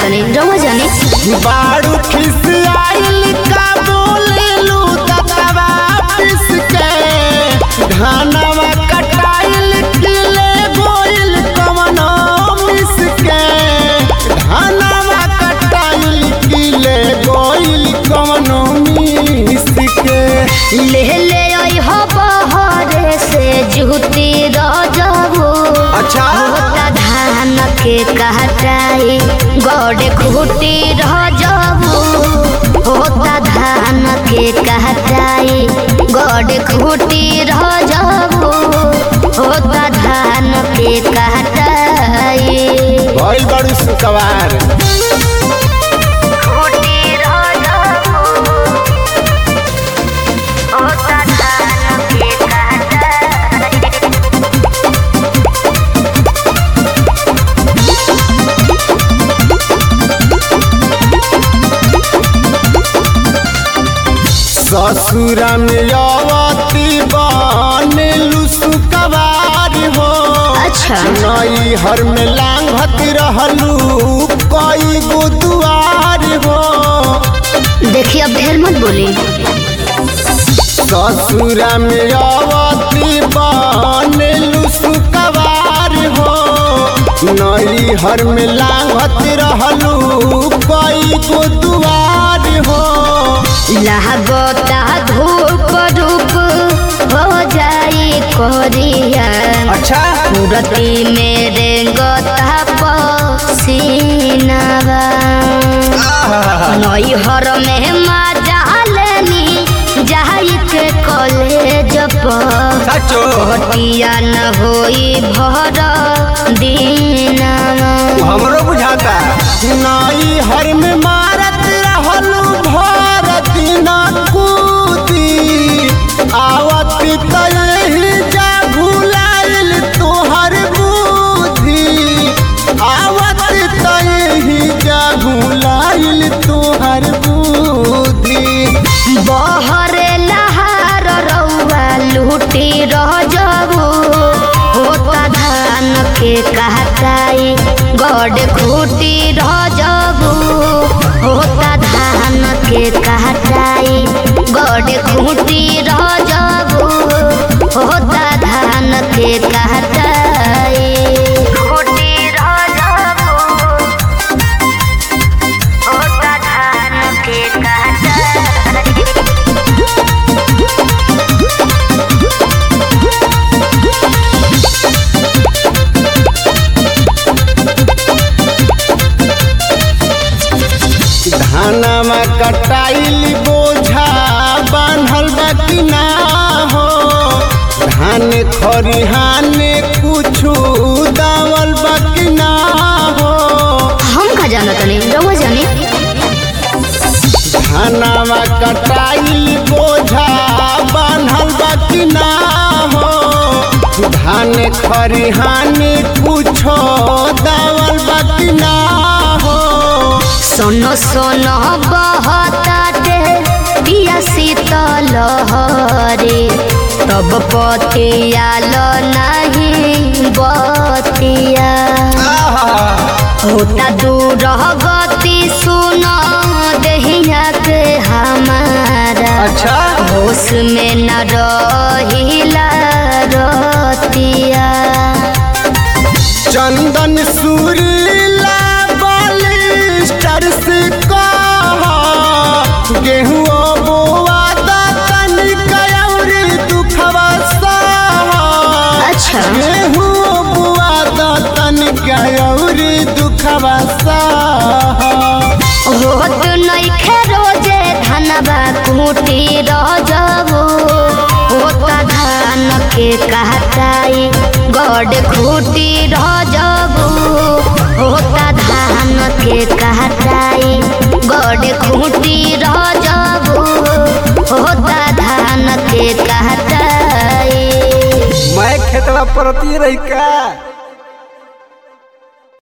तनी रवा जाने बारू खिसियाइल का बोलेलू दतवा पिस के धानवा कटाइल किले गोइल कवनो मिस के धानवा कटाइल किले गोइल कवनो मिस के ले ले आई हो बहरे से जुती रजबू अच्छा धान के कहटाई गड़े खूटी रजबू होता धान के कहटाई गड़े खूटी रजबू होता धान के कहटाई भइल बड़ू सुकवार ससुरा में अवती बनेलू सुकवार हो अच्छा नई हर में लांघत रहलू कई गो दुआर हो देखिए अब ढेर मत बोली ससुरा में अवती बनेलू सुकवार हो नई हर में लांघत रहलू कई गो दुआर हो लागता धूप रूप हो जाई कोरिया अच्छा मूर्ति मेरे गोता पसीनावा नई हर में मजालनी जाई के कॉलेज सचो पटिया न होई भर दीनावा हमरो बुझाता नई हर में मारत रहलू भर दिन कूदी आवत तही जा भुलाइल तोहर बुद्धि आवत तही जा भुलाइल तोहर बुद्धि बहरे लहार रउआ लूटी रजबू होता धान के कहटाई गड़ खूटी रजबू होता धान के कहटाई गड़ खूटी रजबू होता धान के कहटाई खूटी रजबू होता धान के कहटाई धानमा कटाइल बोझा बान्हल बाकी ना हो धान खरिहाने कुछु दावल बाकी ना हो हम का जाना तनी रवा जाने धानमा कटाइल बोझा बान्हल बाकी ना हो धान खरिहाने कुछो दावल बाकी ना हो सोनो सोनो बहताते पिया शीतल हरे तब पतिया लो नहीं बतिया होता दूर गति सुनो दहिया के हमारा अच्छा होश में न रहिला रतिया चंदन सुरीला बालिस्टर से कहा गेहूं बोआ तनिक औरी दुखवा सहा अच्छा गेहूं बोआ तनिक औरी दुखवा सहा होत नइखे रोजे धनबा कुटी रजबू होता धान के कहटाई गड़ खूटी रजबू होता धान के कहटाई गड़ खूटी रजबू होता धान के कहटाई मैं खेतवा परती रही का।